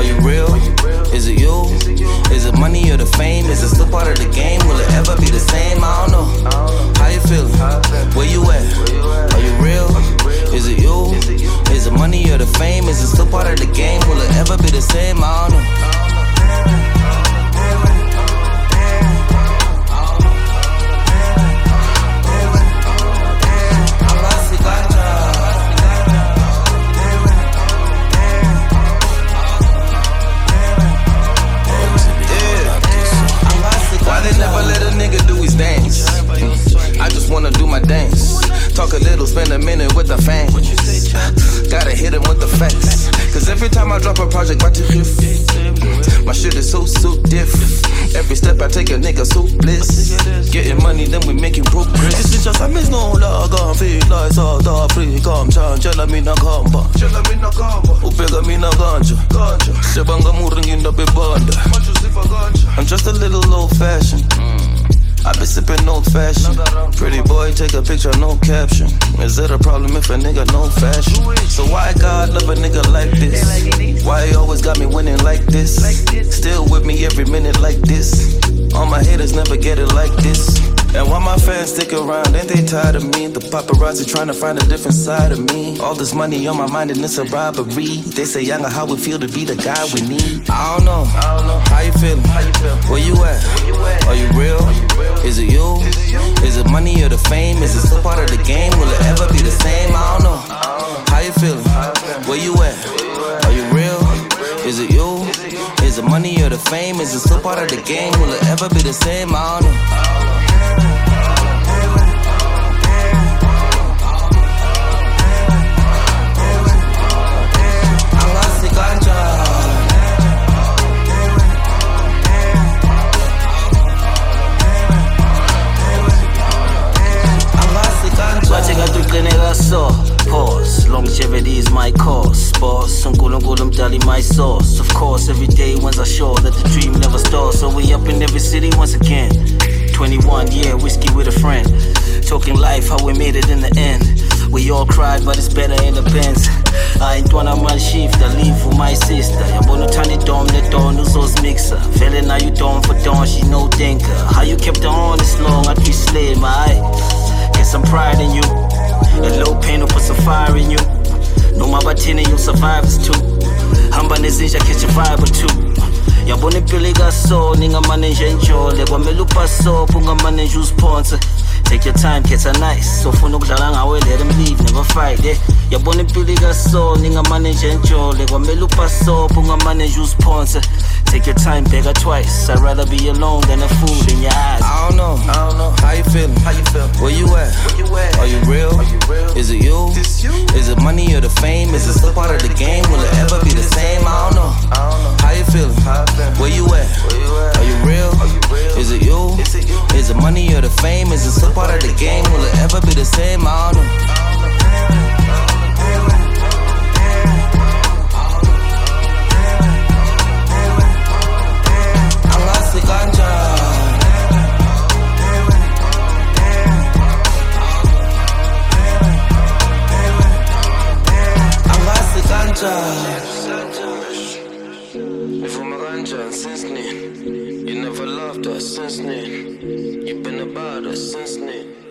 Are you real? Is it you? Is it money or the fame? Is it still part of the game? Will it ever be the same? I don't know. How you feeling? Where you at? Are you real? Is it you? Is it money or the fame? Is it still part of the game? Will it ever be the same? I don't know. Never let a nigga do his dance. I just wanna do my dance. Talk a little, spend a minute with the fans. Gotta hit him with the facts. Cause every time I drop a project, watch it shift. My shit is so different. Every step I take a nigga so bliss. Getting money, then we making progress. This is just a miss, no log on feel like so da free. Come chan, chela mi na kamba. Upega mi na ganja. Shebanga muringin da bebanda. I'm just a little old fashioned. I been sipping old fashioned. Pretty boy, take a picture, no caption. Is it a problem if a nigga no fashion? So why God love a nigga like this? Why he always got me winning like this? Still with me every minute like this. All my haters never get it like this. And why my fans stick around, ain't they tired of me? The paparazzi trying to find a different side of me. All this money on my mind and it's a robbery. They say younger how we feel to be the guy we need. I don't know, how you feeling? Where you at? Are you real? Is it you? Is it money or the fame? Is it still part of the game? Will it ever be the same? I don't know, how you feeling? Where you at? Are you real? Is it you? Is it money or the fame? Is it still part of the game? Will it ever be the same? I don't know. Pause, longevity is my cause. Boss, uNkulunkulu mdali my source. Of course, every day one's a sure that the dream never stalls. So we up in every city once again. 21, yeah, whiskey with a friend. Talking life, how we made it in the end. We all cried, but it's better in the Benz. I ain't wanna man shift, I leave for my sister. Yabona tani dom the don uzos mixer. Feeling now you don for don, she no thinker. How you kept her on this long, I treat slave, my get some pride in you. A low pain will put some fire in you. No mabatini, you survivors too. Hamba nezinja catch a vibe or two. Yabona impilo ikaso, ninga manager enjole. Kwamele upaso, punga manager sponsor. Take your time, kids are nice. So funa ukudlala ngawe, let them leave, never fight, yeah. Yabona impilo ikaso, ninga manager enjole. Kwamele upaso, punga manager sponsor. Take your time, beg her twice. I'd rather be alone than a fool in your eyes. I don't know, how you feeling? Where you at? Are you real? Is it you? Is it money or the fame? Is it still part of the game? Will it ever be the same? I don't know, how you feeling? Where you at? Are you real? Is it you? Is it money or the fame? Is it still part of the game? Will it ever be the same? I don't know. Since then, you never loved us since then. You've been about us since then.